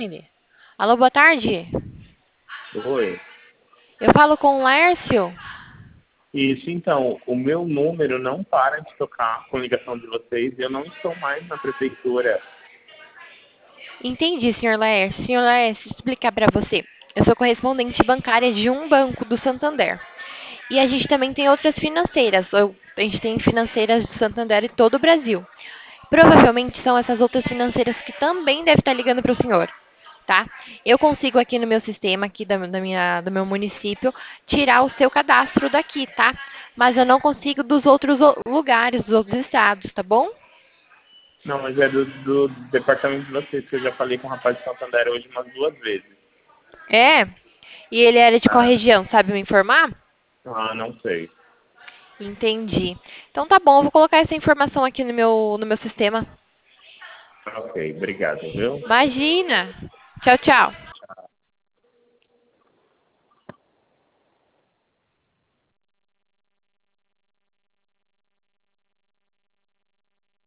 atender. Alô, boa tarde. Oi. Eu falo com o Lércio. Isso, então, o meu número não para de tocar com ligação de vocês e eu não estou mais na prefeitura. Entendi, senhor Laércio. Senhor Laércio, explicar para você. Eu sou correspondente bancária de um banco do Santander. E a gente também tem outras financeiras. A gente tem financeiras do Santander em todo o Brasil. Provavelmente são essas outras financeiras que também devem estar ligando para o senhor, tá? Eu consigo aqui no meu sistema, aqui do meu município, tirar o seu cadastro daqui, tá? Mas eu não consigo dos outros lugares, dos outros estados, tá bom? Não, mas é do departamento de vocês, que eu já falei com o rapaz de Santander hoje umas 2 vezes. É. E ele era de qual Ah, região, sabe me informar? não sei. Entendi. Então tá bom, eu vou colocar essa informação aqui no meu sistema. Ok, obrigado, viu? Imagina! Tchau, tchau.